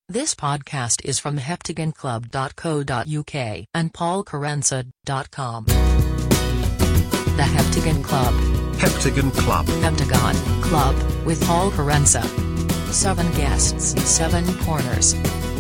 This podcast is from heptagonclub.co.uk and paulkerensa.com. The Heptagon Club. Heptagon Club. Heptagon Club with Paul Kerensa. 7 guests, 7 corners.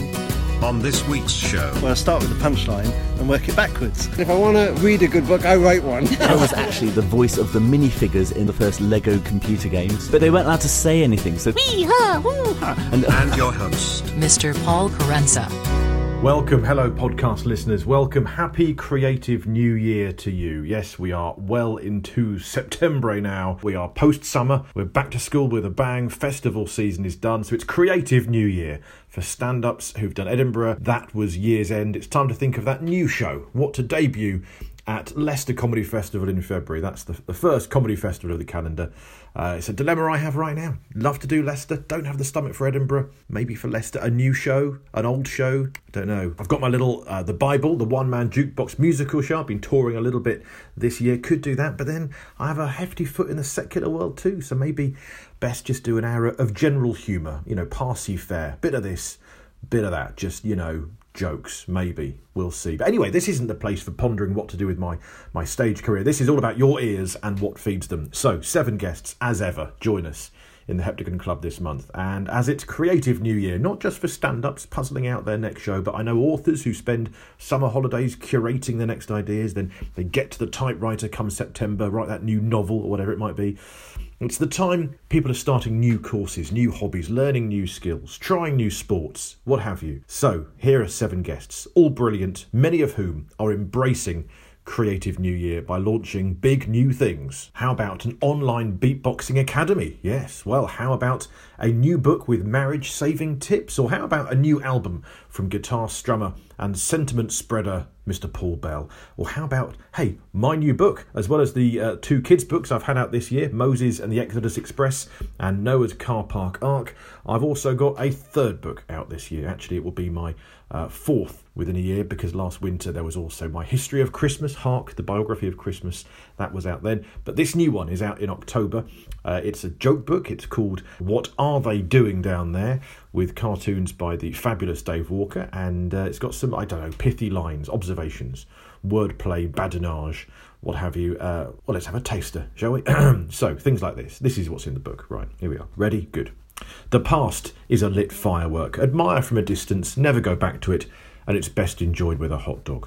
On this week's show. Well, I start with the punchline and work it backwards. If I want to read a good book, I write one. I was actually the voice of the minifigures in the first Lego computer games, but they weren't allowed to say anything, so wee-ha, woo-ha. And your host, Mr. Paul Kerensa. Welcome, hello podcast listeners, welcome, happy creative new year to you. Yes, we are well into September now, we are post-summer, we're back to school with a bang, festival season is done, so it's creative new year. For stand-ups who've done Edinburgh, that was year's end, it's time to think of that new show, what to debut at Leicester Comedy Festival in February. That's the first comedy festival of the calendar. It's a dilemma I have right now. Love to do Leicester, don't have the stomach for Edinburgh. Maybe for Leicester, a new show, an old show, I don't know. I've got my little, The Bible, the one-man jukebox musical show. I've been touring a little bit this year, could do that. But then I have a hefty foot in the secular world too. So maybe best just do an hour of general humour. You know, parsy fare, bit of this, bit of that, just, you know, jokes, maybe. We'll see. But anyway, this isn't the place for pondering what to do with my stage career. This is all about your ears and what feeds them. So, 7 guests, as ever, join us in the Heptagon Club this month. And as it's Creative New Year, not just for stand-ups puzzling out their next show, but I know authors who spend summer holidays curating their next ideas, then they get to the typewriter come September, write that new novel or whatever it might be. It's the time people are starting new courses, new hobbies, learning new skills, trying new sports, what have you. So, here are 7 guests, all brilliant, many of whom are embracing Creative New Year by launching big new things. How about an online beatboxing academy? Yes. Well, how about a new book with marriage-saving tips? Or how about a new album from guitar strummer and sentiment spreader Mr. Paul Bell? Or how about, hey, my new book, as well as the 2 kids' books I've had out this year, Moses and the Exodus Express and Noah's Car Park Ark. I've also got a 3rd book out this year. Actually, it will be my 4th within a year, because last winter there was also my History of Christmas, Hark, the biography of Christmas. That was out then. But this new one is out in October. It's a joke book. It's called What Are They Doing Down There? With cartoons by the fabulous Dave Walker. And it's got some, I don't know, pithy lines, observations, wordplay, badinage, what have you. Well, let's have a taster, shall we? So, things like this. This is what's in the book. Right, here we are. Ready? Good. The past is a lit firework. Admire from a distance, never go back to it, and it's best enjoyed with a hot dog.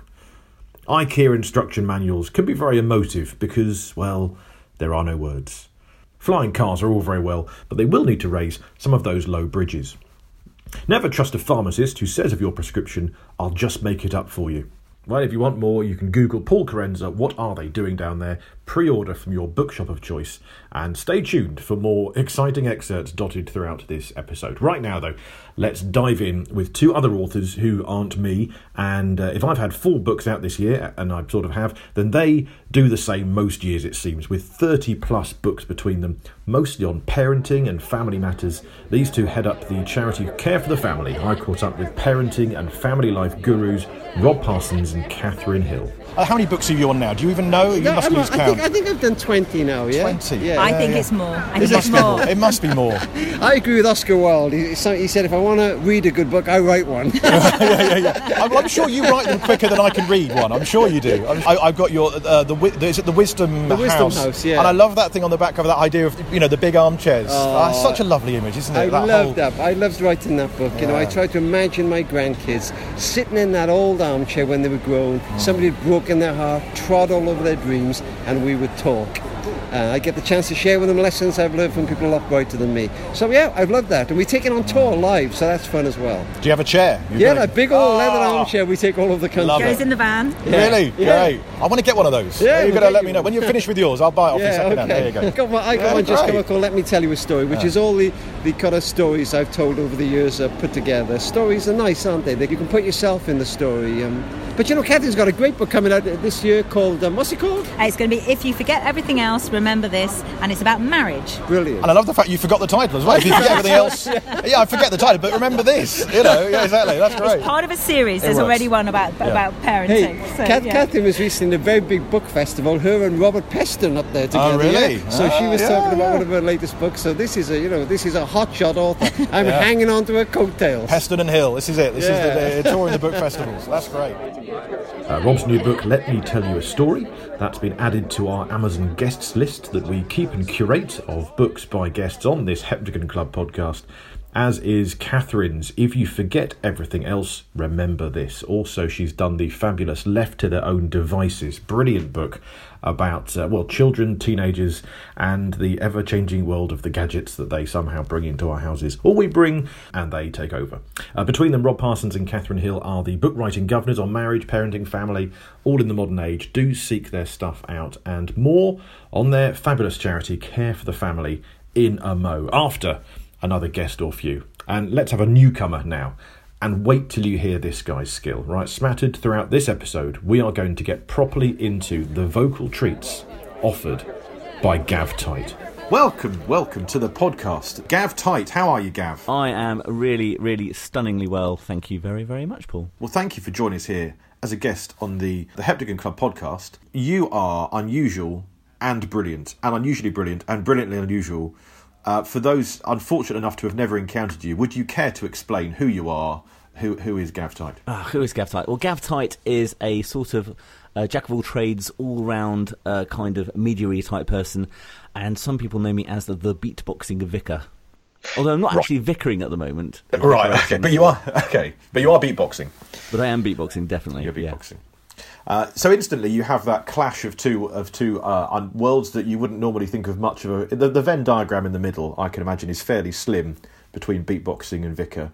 IKEA instruction manuals can be very emotive because, well, there are no words. Flying cars are all very well, but they will need to raise some of those low bridges. Never trust a pharmacist who says of your prescription, "I'll just make it up for you." Well, if you want more, you can Google Paul Kerensa, What Are They Doing Down There? Pre-order from your bookshop of choice, and stay tuned for more exciting excerpts dotted throughout this episode. Right now, though, let's dive in with 2 other authors who aren't me, and if I've had 4 books out this year, and I sort of have, then they do the same most years, it seems, with 30 plus books between them, mostly on parenting and family matters. These 2 head up the charity Care for the Family. I caught up with parenting and family life gurus Rob Parsons and Catherine Hill. How many books are you on now? Do you even know? You must lose count. I think I've done 20 now, yeah? 20? Yeah. I think it's more. I think it's more. It must be more. I agree with Oscar Wilde. He said, if I want to read a good book, I write one. yeah. I'm sure you write them quicker than I can read one. I'm sure you do. I've got your, is it the Wisdom House? The Wisdom House, yeah. And I love that thing on the back cover, that idea of, you know, the big armchairs. It's such a lovely image, isn't it? I loved that. I loved writing that book. You know, I tried to imagine my grandkids sitting in that old armchair when they were grown. Somebody had broken their heart, trod all over their dreams, and we would talk. I get the chance to share with them lessons I've learned from people a lot brighter than me. So yeah, I've loved that. And we take it on tour live, so that's fun as well. Do you have a chair? A big old leather armchair we take all over the country. Goes in the van. Yeah. Really? Yeah. Great. I want to get one of those. Yeah, you're going to let me know. When you're finished with yours, I'll buy it off you second hand. There you go. I got one just come up called Let Me Tell You a Story, which is all the kind of stories I've told over the years put together. Stories are nice, aren't they? You can put yourself in the story. But you know, Catherine's got a great book coming out this year called, what's it called? It's going to be If You Forget Everything Else, Remember Remember This, and it's about marriage. Brilliant. And I love the fact you forgot the title as well. If you forget everything else, yeah, I forget the title, but remember this. Yeah, exactly. That's great. It's part of a series. There's already one about parenting. Hey, so, Catherine was recently in a very big book festival. Her and Robert Peston up there together. Oh, really? Yeah? So she was talking about one of her latest books. So this is a hotshot author. I'm hanging on to her coattails. Peston and Hill. This is it. This is the touring the book festivals. That's great. Rob's new book, Let Me Tell You a Story, that's been added to our Amazon guests list that we keep and curate of books by guests on this Heptagon Club podcast, as is Catherine's If You Forget Everything Else, Remember This. Also, she's done the fabulous Left to Their Own Devices, brilliant book about, children, teenagers, and the ever-changing world of the gadgets that they somehow bring into our houses, or we bring, and they take over. Between them, Rob Parsons and Catherine Hill are the book-writing governors on marriage, parenting, family, all in the modern age. Do seek their stuff out, and more on their fabulous charity, Care for the Family, in a mo, after another guest or few. And let's have a newcomer now. And wait till you hear this guy's skill, right? Smattered throughout this episode, we are going to get properly into the vocal treats offered by Gav Tite. Welcome to the podcast. Gav Tite, how are you, Gav? I am really, really stunningly well. Thank you very, very much, Paul. Well, thank you for joining us here as a guest on the Heptagon Club podcast. You are unusual and brilliant, and unusually brilliant, and brilliantly unusual. For those unfortunate enough to have never encountered you, would you care to explain who you are? Who is Gav Tite? Who is Gav Tite? Well, Gav Tite is a sort of jack of all trades, all-round kind of media-y type person, and some people know me as the beatboxing vicar. Although I'm not actually vicaring at the moment. Right, okay, but you are beatboxing. But I am beatboxing, definitely. You're beatboxing. Yeah. So instantly you have that clash of two worlds that you wouldn't normally think of much of. The Venn diagram in the middle, I can imagine, is fairly slim between beatboxing and vicar.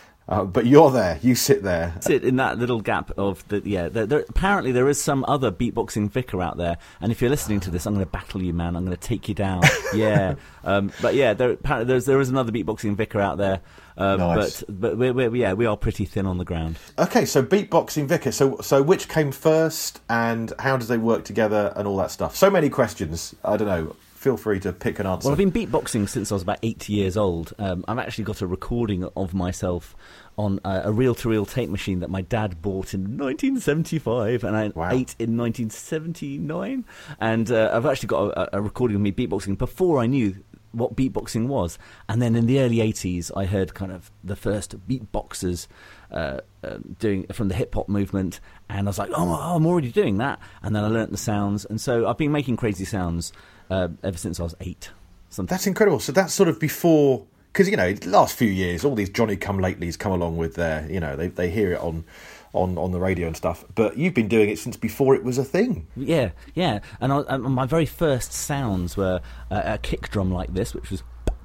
But you're there. You sit there. Sit in that little gap of the apparently there is some other beatboxing vicar out there, and if you're listening to this, I'm going to battle you, man. I'm going to take you down. Yeah. But yeah, there is another beatboxing vicar out there. Nice. But we are pretty thin on the ground. Okay, so beatboxing vicar. So which came first, and how does they work together, and all that stuff? So many questions. I don't know. Feel free to pick an answer. Well, I've been beatboxing since I was about 8 years old. I've actually got a recording of myself on a reel-to-reel tape machine that my dad bought in 1975, and I ate in 1979. And I've actually got a recording of me beatboxing before I knew what beatboxing was. And then in the early 80s, I heard kind of the first beatboxers doing from the hip-hop movement, and I was like, oh, I'm already doing that. And then I learnt the sounds, and so I've been making crazy sounds ever since I was 8. That's incredible. So that's sort of before, because the last few years, all these Johnny-come-latelys come along with their, they hear it on the radio and stuff. But you've been doing it since before it was a thing. Yeah. And my very first sounds were a kick drum like this, which was.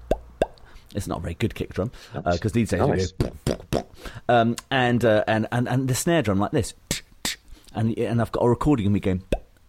It's not a very good kick drum because these days we go. And the snare drum like this, and I've got a recording of me going.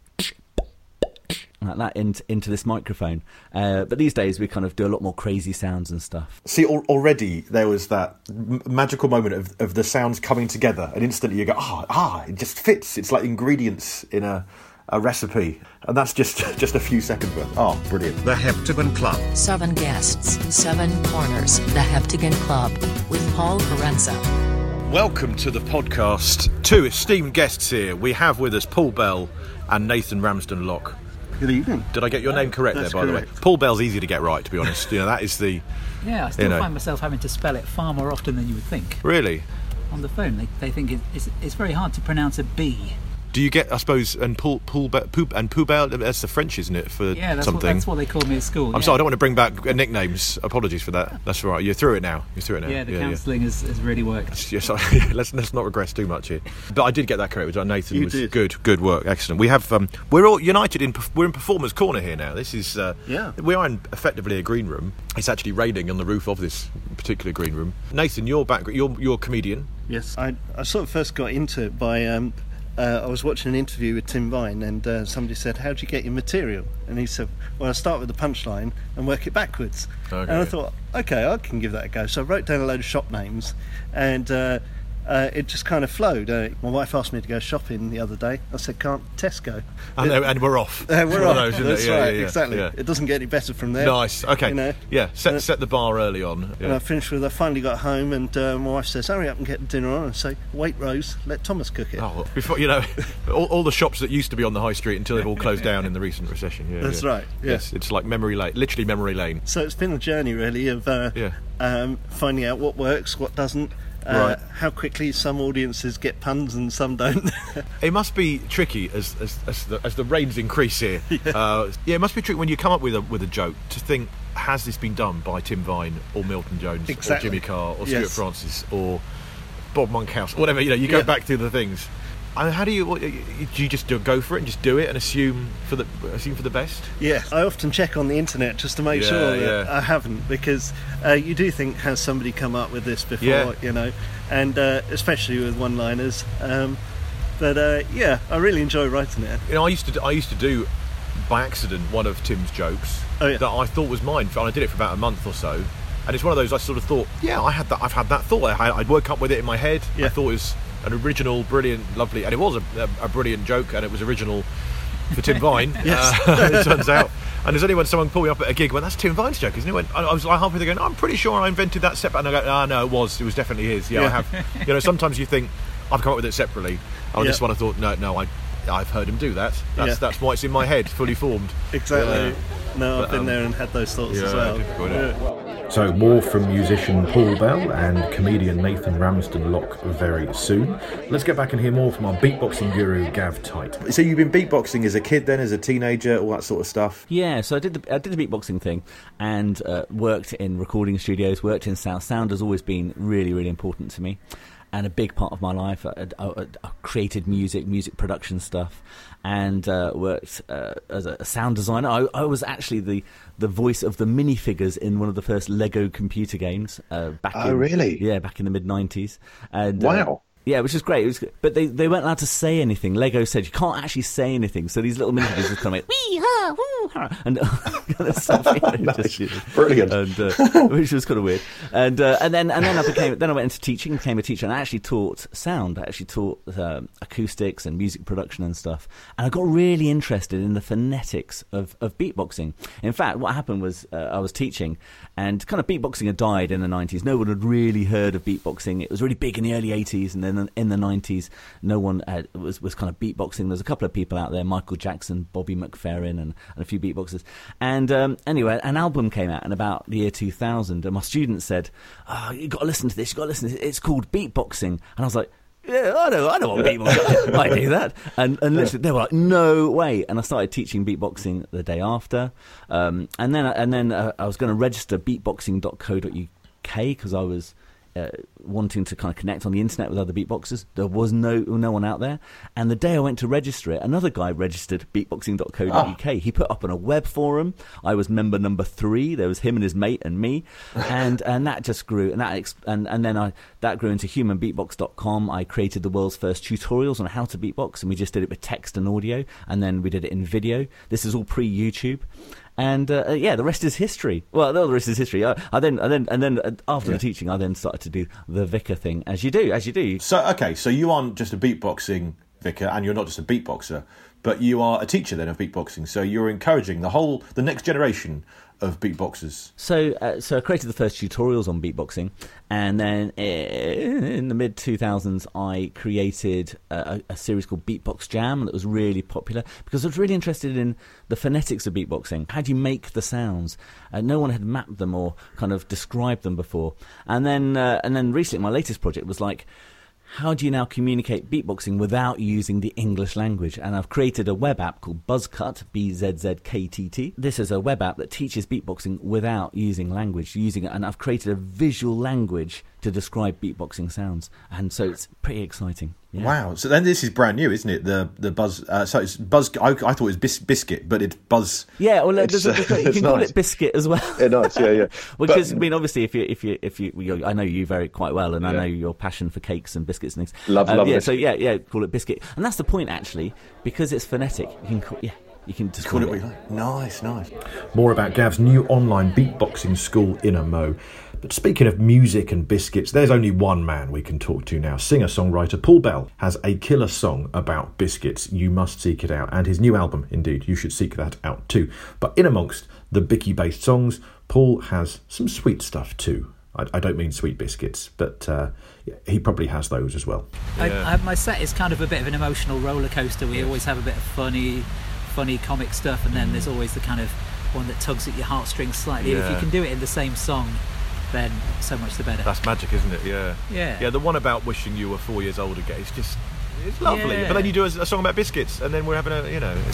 Like that into this microphone, but these days we kind of do a lot more crazy sounds and stuff. See, already there was that magical moment of the sounds coming together, and instantly you go, it just fits. It's like ingredients in a recipe, and that's just a few seconds worth. Oh, brilliant! The Heptagon Club. 7 guests, 7 corners. The Heptagon Club with Paul Carenza. Welcome to the podcast. 2 esteemed guests here. We have with us Paul Bell and Nathan Ramsden Locke. Good evening. Did I get your name correct That's there, by correct. the way? Paul Bell's easy to get right, to be honest. That is the... Yeah, I still find myself having to spell it far more often than you would think. Really? On the phone, they think it's very hard to pronounce a B. Do you get, I suppose, and Poubelle, that's the French, isn't it, for something? That's what they called me at school. I'm sorry, I don't want to bring back nicknames. Apologies for that. That's all right. You're through it now. Yeah, the counselling has really worked. Let's not regress too much here. But I did get that correct. Nathan you was did. Good work. Excellent. We have we're all united we're in Performers Corner here now. This is we are in effectively a green room. It's actually raining on the roof of this particular green room. Nathan, your background, you're a comedian. Yes, I sort of first got into it by I was watching an interview with Tim Vine, and somebody said, how do you get your material? And he said, well, I start with the punchline and work it backwards. Okay. And I thought, okay, I can give that a go. So I wrote down a load of shop names, and it just kind of flowed. My wife asked me to go shopping the other day. I said, can't Tesco? And we're off. We're off. Those, That's right, yeah, exactly. yeah. It doesn't get any better from there. Nice. Okay. You know? Yeah. Set the bar early on. Yeah. And I finished with, I finally got home, and my wife says, hurry up and get dinner on. And say, wait, Rose, let Thomas cook it. Oh, before all the shops that used to be on the high street until they've all closed down in the recent recession. Yeah, That's right. Yeah. Yes, it's like memory lane, literally memory lane. So it's been a journey, really, of finding out what works, what doesn't. Right. How quickly some audiences get puns and some don't. It must be tricky as the rains increase here. It must be tricky when you come up with a joke to think, has this been done by Tim Vine or Milton Jones or Jimmy Carr or Stuart Francis or Bob Monkhouse, whatever? You go back to the things. I mean, how do you just go for it and just do it and assume for the best? Yeah, I often check on the internet just to make sure that I haven't, because you do think, has somebody come up with this before? You know, and especially with one-liners. But I really enjoy writing it. You know, I used to do by accident one of Tim's jokes that I thought was mine, and I did it for about a month or so. And it's one of those I sort of thought, I've had that thought. I'd woke up with it in my head. I thought it was an original, brilliant, lovely, and it was a brilliant joke, and it was original for Tim Vine. It turns out. And there's only when someone pulled me up at a gig when that's Tim Vine's joke, isn't it? I was like halfway there going, I'm pretty sure I invented that separate, and I go, no, it was definitely his. I have. You know, sometimes you think I've come up with it separately. On this one, I thought, no, I've heard him do that. That's why it's in my head, fully formed. Exactly. I've been there and had those thoughts as well. So more from musician Paul Bell and comedian Nathan Ramsden Locke very soon. Let's get back and hear more from our beatboxing guru Gav Tite. So you've been beatboxing as a kid then, as a teenager, all that sort of stuff? Yeah, so I did the beatboxing thing and worked in recording studios, worked in sound. Sound has always been really, really important to me and a big part of my life. I created music production stuff, and worked as a sound designer. I was actually the voice of the minifigures in one of the first Lego computer games back in the mid-90s. And wow. Yeah, which is great. It was, but they weren't allowed to say anything. Lego said you can't actually say anything, so these little minifigures just kind of like wee ha woo ha and kind of stuff. Brilliant, and which was kind of weird. And then I went into teaching, became a teacher, and I actually taught sound. I actually taught acoustics and music production and stuff. And I got really interested in the phonetics of beatboxing. In fact, what happened was I was teaching, and kind of beatboxing had died in the 90s. No one had really heard of beatboxing. It was really big in the early 80s, and then in the 90s, no one was kind of beatboxing. There's a couple of people out there, Michael Jackson, Bobby McFerrin, and a few beatboxers. And anyway, an album came out in about the year 2000, and my students said, you've got to listen to this, it's called beatboxing. And I was like, yeah, I know what beatboxing. I do that. And literally, they were like, no way. And I started teaching beatboxing the day after. And then I was going to register beatboxing.co.uk because I was wanting to kind of connect on the internet with other beatboxers. There was no one out there. And the day I went to register it, another guy registered beatboxing.co.uk. He put up on a web forum. I was member number 3. There was him and his mate and me, and that just grew, and then that grew into humanbeatbox.com. I created the world's first tutorials on how to beatbox, and we just did it with text and audio, and then we did it in video. This is all pre-YouTube. And the rest is history. Well, the rest is history. After the teaching, I then started to do the vicar thing, as you do. So you aren't just a beatboxing vicar, and you're not just a beatboxer, but you are a teacher then of beatboxing. So you're encouraging the next generation of beatboxers. So I created the first tutorials on beatboxing, and then in the mid-2000s I created a series called Beatbox Jam that was really popular because I was really interested in the phonetics of beatboxing. How do you make the sounds? No one had mapped them or kind of described them before. And then recently my latest project was like, how do you now communicate beatboxing without using the English language? And I've created a web app called Buzzcut, BZZKTT. This is a web app that teaches beatboxing without using language, and I've created a visual language to describe beatboxing sounds. And so it's pretty exciting. Yeah. Wow. So then this is brand new, isn't it? The Buzz. So it's Buzz. I thought it was Biscuit, but it's Buzz. Yeah. Well, you can call it Biscuit as well. Yeah, nice. Yeah. Because I mean, obviously, if you, I know you quite well, and I know your passion for cakes and biscuits and things. Love yeah. biscuit. So yeah, call it Biscuit, and that's the point actually, because it's phonetic. You can call You can just call it what you like. Nice. More about Gav's new online beatboxing school, Inner Mo. But speaking of music and biscuits, there's only one man we can talk to now. Singer-songwriter Paul Bell has a killer song about biscuits. You must seek it out. And his new album, indeed, you should seek that out too. But in amongst the Bicky-based songs, Paul has some sweet stuff too. I don't mean sweet biscuits, but he probably has those as well. Yeah. My set is kind of a bit of an emotional roller coaster. We always have a bit of funny comic stuff, and then there's always the kind of one that tugs at your heartstrings slightly. If you can do it in the same song, then so much the better. That's magic, isn't it? Yeah. Yeah. The one about wishing you were 4 years old again, it's lovely. Yeah. But then you do a song about biscuits, and then we're having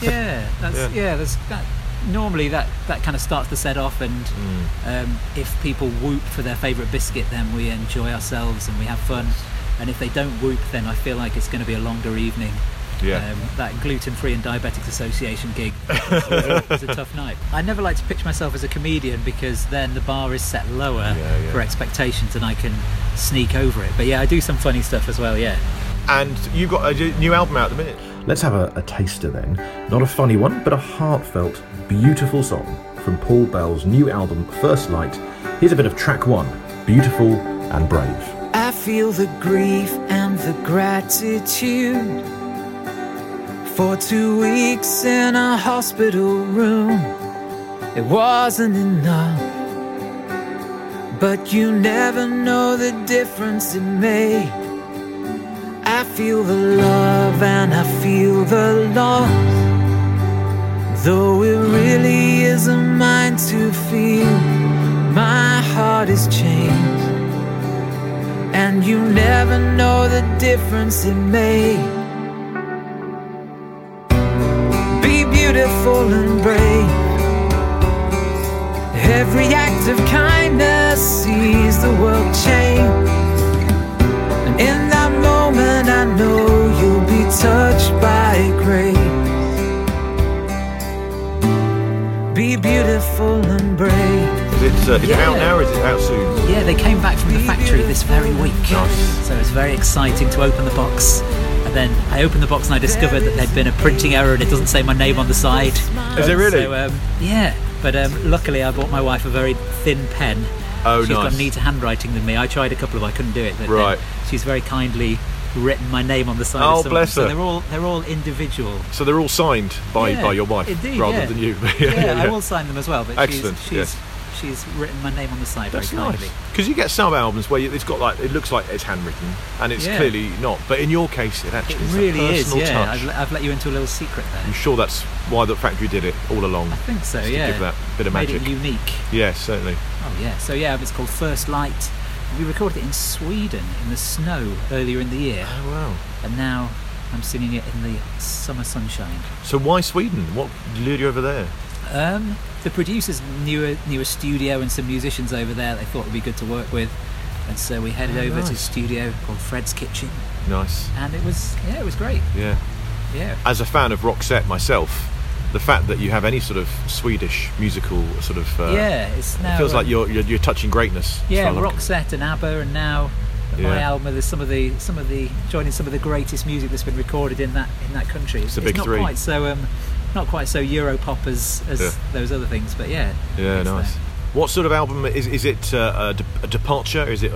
normally that kind of starts the set off, and if people whoop for their favourite biscuit, then we enjoy ourselves and we have fun. And if they don't whoop, then I feel like it's going to be a longer evening. Yeah. That Gluten-Free and Diabetics Association gig was a tough night. I never like to picture myself as a comedian, because then the bar is set lower for expectations and I can sneak over it. But I do some funny stuff as well, And you've got a new album out at the minute. Let's have a taster then. Not a funny one, but a heartfelt, beautiful song from Paul Bell's new album, First Light. Here's a bit of track 1, Beautiful and Brave. I feel the grief and the gratitude for 2 weeks in a hospital room. It wasn't enough, but you never know the difference it made. I feel the love and I feel the loss, though it really isn't mine to feel. My heart is changed, and you never know the difference it made. Beautiful and brave, every act of kindness sees the world change. And in that moment I know you'll be touched by grace. Be beautiful and brave. Is it out now, or is it out soon? Yeah, they came back from the factory this very week. Nice. So it's very exciting to open the box. And then I opened the box and I discovered that there'd been a printing error and it doesn't say my name on the side. Is it really? So, but luckily I bought my wife a very thin pen. Oh, She's nice. got neater handwriting than me. I tried a couple I couldn't do it. But she's very kindly written my name on the side. Oh, of some bless her. So they're all individual. So they're all signed by your wife, indeed, rather than you. I will sign them as well. But excellent. She's written my name on the side. That's very kindly. Nice. Because you get some albums where it's got it looks like it's handwritten, and it's clearly not. But in your case, it actually really is. A personal touch. I've let you into a little secret there. I'm sure that's why the factory did it all along. I think so. To give that bit of magic. Made it unique. Yes, certainly. Oh yeah. So it's called First Light. We recorded it in Sweden in the snow earlier in the year. Oh wow. And now I'm singing it in the summer sunshine. So why Sweden? What lured you over there? The producers knew a studio and some musicians over there they thought would be good to work with, and so we headed over to a studio called Fred's Kitchen. Nice. And it was great. Yeah. As a fan of Roxette myself, the fact that you have any sort of Swedish musical sort of it's now, it feels like you're touching greatness. Yeah, Roxette and ABBA, and now my album. There's some of the joining some of the greatest music that's been recorded in that country. It's big not three. Not quite so Europop as those other things, but nice. There. What sort of album is it? A departure? Is it?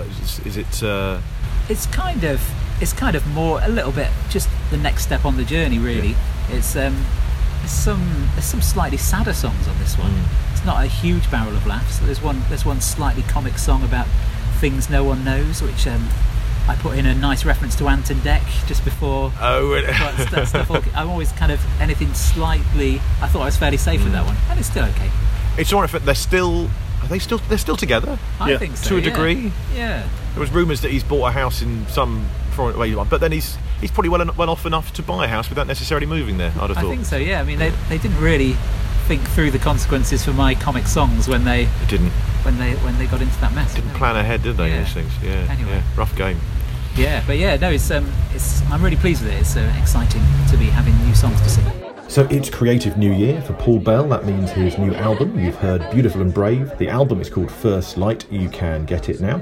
It's kind of more a little bit just the next step on the journey, really. It's there's some slightly sadder songs on this one. It's not a huge barrel of laughs. There's one slightly comic song about things no one knows, which I put in a nice reference to Ant and Dec just before. Oh, that stuff. I'm always kind of anything slightly. I thought I was fairly safe with that one, and it's still okay. It's alright. They're still together. I think so. To a degree. Yeah. There was rumours that he's bought a house in some foreign way, but then he's probably well off enough to buy a house without necessarily moving there. I'd have thought. I think so. Yeah. I mean, they didn't really think through the consequences for my comic songs when they got into that mess. Didn't plan ahead, did they? Yeah. These things. Yeah. Anyway. Yeah. Rough game. Yeah, but I'm really pleased with it. It's exciting to be having new songs to sing. So it's Creative New Year for Paul Bell. That means his new album. You've heard Beautiful and Brave. The album is called First Light. You can get it now.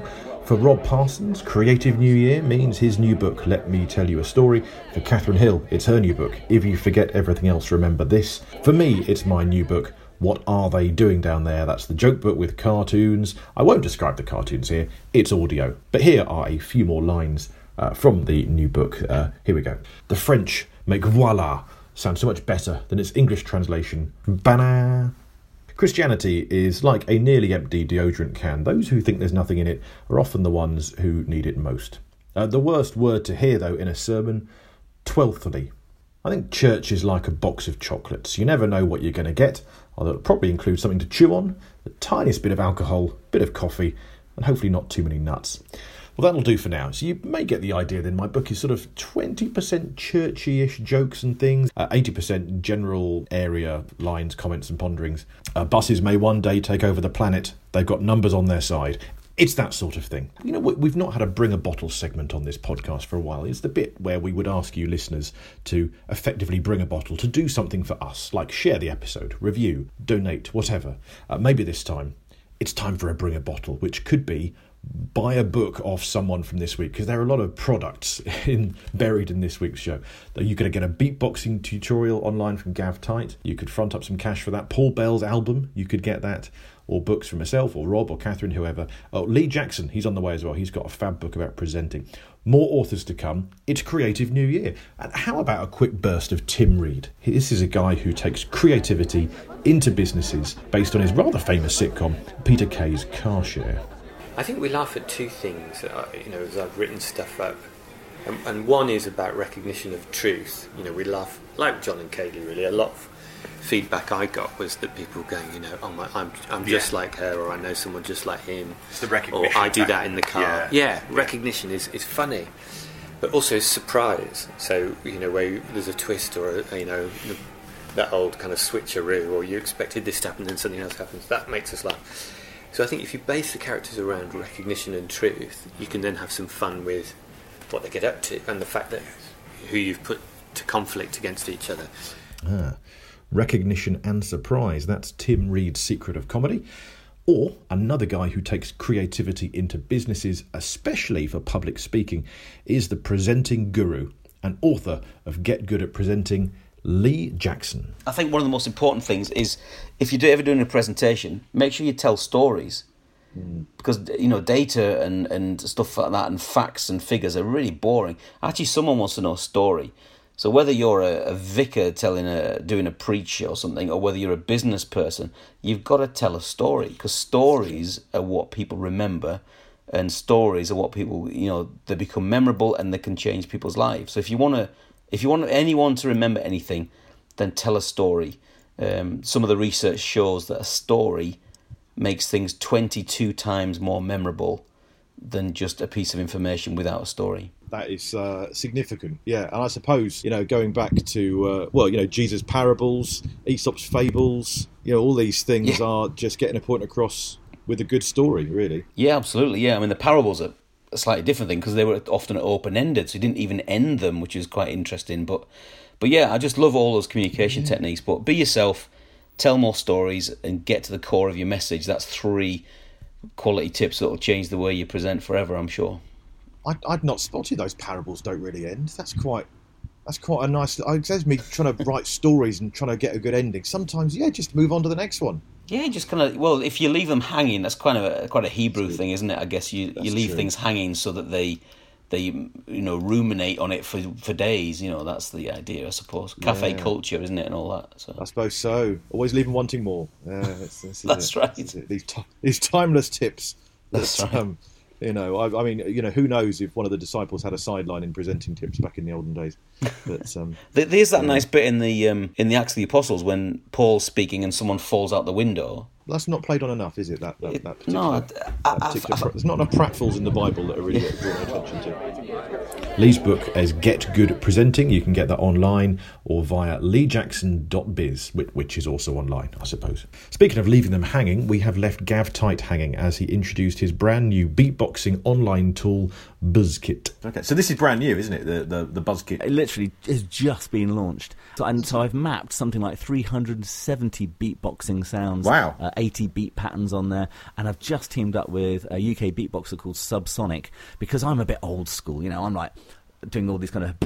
For Rob Parsons, Creative New Year means his new book, Let Me Tell You a Story. For Catherine Hill, it's her new book, If You Forget Everything Else, Remember This. For me, it's my new book, What Are They Doing Down There? That's the joke book with cartoons. I won't describe the cartoons here, it's audio. But here are a few more lines from the new book. Here we go. The French make voila sound so much better than its English translation, banana. Christianity is like a nearly empty deodorant can. Those who think there's nothing in it are often the ones who need it most. The worst word to hear, though, in a sermon, twelfthly. I think church is like a box of chocolates. You never know what you're going to get, although it'll probably include something to chew on, the tiniest bit of alcohol, bit of coffee, and hopefully not too many nuts. Well, that'll do for now. So you may get the idea then my book is sort of 20% churchy-ish jokes and things, 80% general area lines, comments and ponderings. Buses may one day take over the planet. They've got numbers on their side. It's that sort of thing. You know, we've not had a Bring a Bottle segment on this podcast for a while. It's the bit where we would ask you listeners to effectively bring a bottle, to do something for us, like share the episode, review, donate, whatever. Maybe this time it's time for a Bring a Bottle, which could be buy a book off someone from this week, because there are a lot of products buried in this week's show. You're going to get a beatboxing tutorial online from Gav Tite. You could front up some cash for that. Paul Bell's album, you could get that, or books from myself or Rob or Catherine, whoever. Oh, Lee Jackson, he's on the way as well. He's got a fab book about presenting. More authors to come. It's Creative New Year. And how about a quick burst of Tim Reed? This is a guy who takes creativity into businesses based on his rather famous sitcom, Peter Kay's Car Share. I think we laugh at two things, as I've written stuff up. And one is about recognition of truth. We laugh, like John and Kaylee, really. A lot of feedback I got was that people going, I'm just like her, or I know someone just like him. It's the recognition. Or I do that in the car. Yeah, recognition is funny. But also surprise. So, where there's a twist or, that old kind of switcheroo, or you expected this to happen and something else happens. That makes us laugh. So I think if you base the characters around recognition and truth, you can then have some fun with what they get up to and the fact that who you've put to conflict against each other. Recognition and surprise. That's Tim Reed's Secret of Comedy. Or another guy who takes creativity into businesses, especially for public speaking, is the presenting guru and author of Get Good at Presenting, Lee Jackson. I think one of the most important things is if you're ever doing a presentation, make sure you tell stories. Because, data and stuff like that and facts and figures are really boring. Actually, someone wants to know a story. So whether you're a vicar doing a preach or something, or whether you're a business person, you've got to tell a story, because stories are what people remember, and stories are what people, they become memorable and they can change people's lives. So if you want anyone to remember anything, then tell a story. Some of the research shows that a story makes things 22 times more memorable than just a piece of information without a story. That is significant, yeah. And I suppose, going back to, Jesus' parables, Aesop's fables, all these things are just getting a point across with a good story, really. Yeah, absolutely, yeah. I mean, the parables are a slightly different thing because they were often open-ended, so you didn't even end them, which is quite interesting. But yeah, I just love all those communication techniques. But be yourself, tell more stories, and get to the core of your message. That's 3 quality tips that will change the way you present forever, I'm sure. I'd not spotted those parables don't really end. That's quite a nice... It says me trying to write stories and trying to get a good ending. Sometimes, just move on to the next one. Yeah, just kind of... Well, if you leave them hanging, that's quite a Hebrew thing, isn't it? I guess you leave things hanging so that they ruminate on it for days. That's the idea, I suppose. Cafe culture, isn't it, and all that. So. I suppose so. Always leave them wanting more. That's right. These timeless tips. That's right. I mean, who knows if one of the disciples had a sideline in presenting tips back in the olden days. But there's that nice bit in the Acts of the Apostles when Paul's speaking and someone falls out the window. That's not played on enough, is it? That particular, no, there's not enough pratfalls in the Bible that are really drawn attention to. Lee's book is Get Good at Presenting. You can get that online or via leejackson.biz, which is also online, I suppose. Speaking of leaving them hanging, we have left Gav Tite hanging as he introduced his brand new beatboxing online tool, BuzzKit. Okay, so this is brand new, isn't it? The BuzzKit. It literally has just been launched. So I've mapped something like 370 beatboxing sounds. Wow. 80 beat patterns on there. And I've just teamed up with a UK beatboxer called Subsonic, because I'm a bit old school, you know, I'm like doing all these kind of,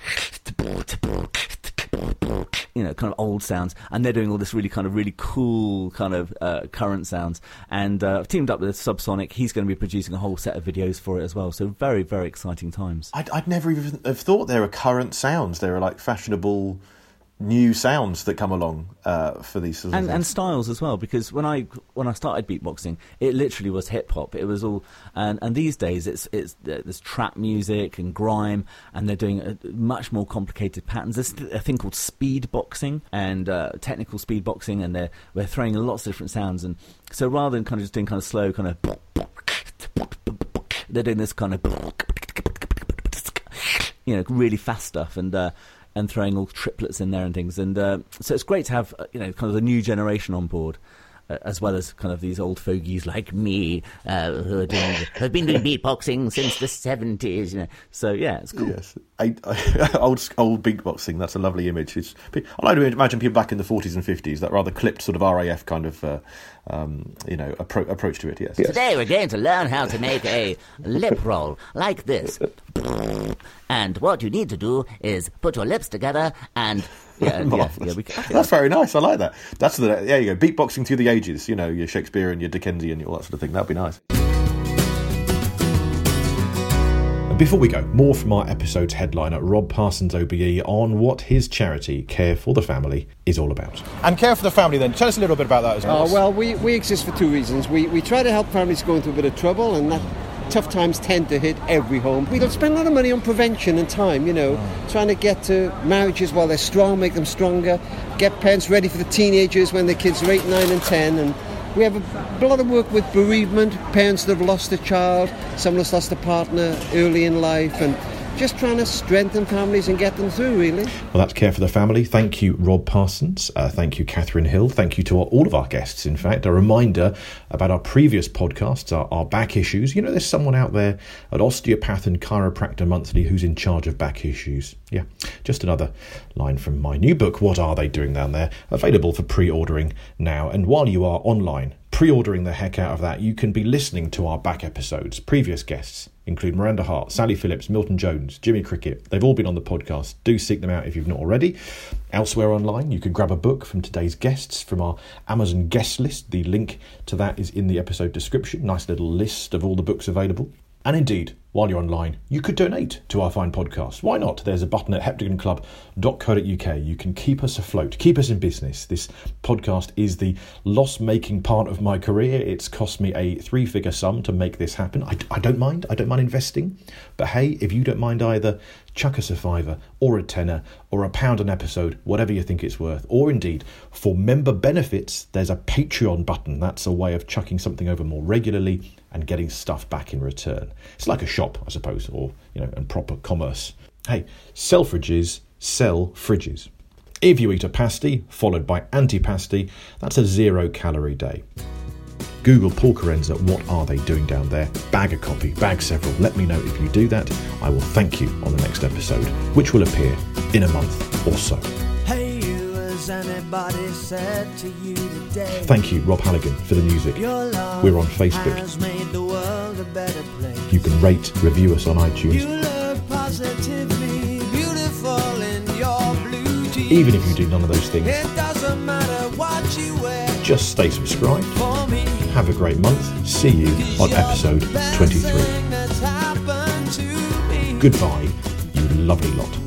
you know, kind of old sounds, and they're doing all this really cool kind of current sounds. And I've teamed up with Subsonic. He's going to be producing a whole set of videos for it as well. So very, very exciting times. I'd never even have thought there were current sounds. There are like fashionable new sounds that come along for these sorts of things. And styles as well, because when I started beatboxing, it literally was hip hop. It was all, and these days there's trap music and grime, and they're doing much more complicated patterns. There's a thing called speed boxing and technical speed boxing, and we're throwing lots of different sounds. And so rather than kind of just doing kind of slow kind of, they're doing this kind of, you know, really fast stuff, and throwing all triplets in there and things. And so it's great to have, you know, kind of the new generation on board, as well as kind of these old fogies like me, who have been doing beatboxing since the 70s, you know. So, yeah, it's cool. Yes. Old beatboxing, that's a lovely image. I like to imagine people back in the 40s and 50s, that rather clipped sort of RAF kind of, approach to it, yes. Today we're going to learn how to make a lip roll like this. And what you need to do is put your lips together and... That's very nice. I like that. There you go. Beatboxing through the ages. You know, your Shakespearean, your Dickensian, all that sort of thing. That'd be nice. Before we go, more from our episode's headliner, Rob Parsons OBE, on what his charity, Care for the Family, is all about. And Care for the Family, then, tell us a little bit about that as well. Well, we exist for two reasons. We try to help families going through a bit of trouble, and that tough times tend to hit every home. We don't spend a lot of money on prevention and time, you know, trying to get to marriages while they're strong, make them stronger, get parents ready for the teenagers when their kids are 8, 9 and 10. And we have a lot of work with bereavement, parents that have lost a child, someone that's lost a partner early in life, and just trying to strengthen families and get them through, really. Well, that's Care for the Family. Thank you, Rob Parsons. Thank you, Catherine Hill. Thank you to all of our guests, in fact. A reminder about our previous podcasts, our back issues. You know, there's someone out there at Osteopath and Chiropractor Monthly who's in charge of back issues. Yeah, just another line from my new book, What Are They Doing Down There? Available for pre-ordering now. And while you are online, pre-ordering the heck out of that, you can be listening to our back episodes. Previous guests include Miranda Hart, Sally Phillips, Milton Jones, Jimmy Cricket. They've all been on the podcast. Do seek them out if you've not already. Elsewhere online, you can grab a book from today's guests from our Amazon guest list. The link to that is in the episode description. Nice little list of all the books available. And indeed, while you're online, you could donate to our fine podcast. Why not? There's a button at heptagonclub.co.uk. You can keep us afloat, keep us in business. This podcast is the loss-making part of my career. It's cost me a 3-figure sum to make this happen. I don't mind. I don't mind investing. But hey, if you don't mind either, chuck us a £5 or a £10 or £1 an episode, whatever you think it's worth. Or indeed, for member benefits, there's a Patreon button. That's a way of chucking something over more regularly and getting stuff back in return. It's like a shop, I suppose, or, you know, and proper commerce. Hey, Selfridges sell fridges. If you eat a pasty followed by antipasti, that's a 0-calorie day. Google Paul Kerensa, What Are They Doing Down There? Bag a copy, bag several. Let me know if you do that. I will thank you on the next episode, which will appear in a month or so. Anybody said to you today, thank you, Rob Halligan, for the music. We're on Facebook. You can rate, review us on iTunes. You look positively beautiful in your blue jeans. Even if you do none of those things, it doesn't matter what you wear. Just stay subscribed. Have a great month. See you on episode 23. Goodbye, you lovely lot.